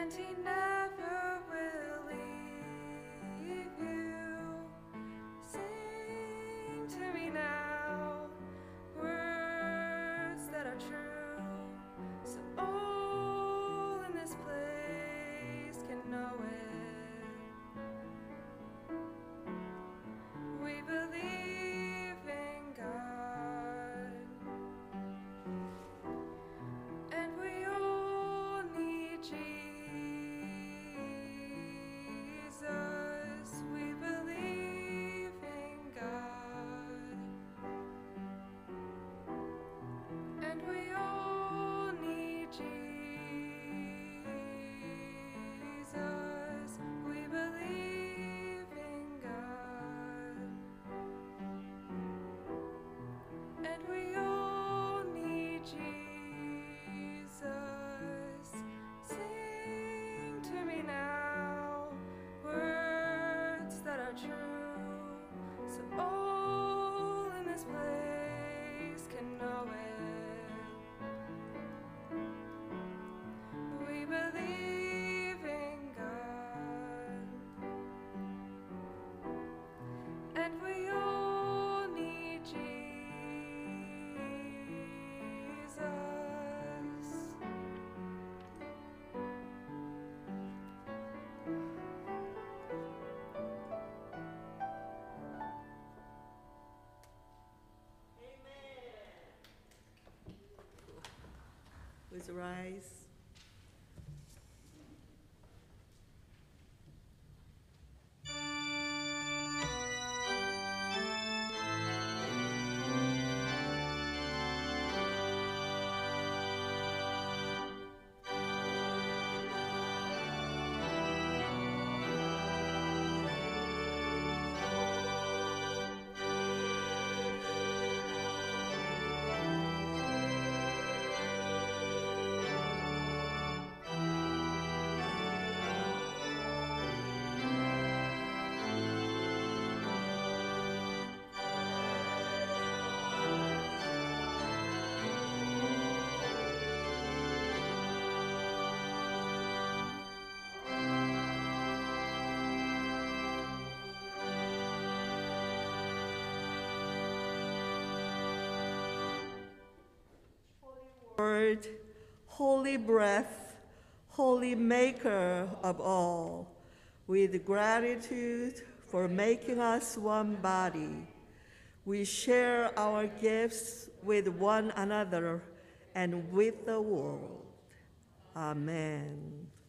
and he never will leave you. Sing to me now words that are true, so all in this place can know it. We believe in God, and we all need Jesus. We believe in God, and we all need Jesus. We believe in God, and we all need Jesus. Sing to me now words that are true, so all in this place can know it. We believe in God, and we all need Jesus. Please rise. Lord, holy breath, holy maker of all, with gratitude for making us one body, we share our gifts with one another and with the world. Amen.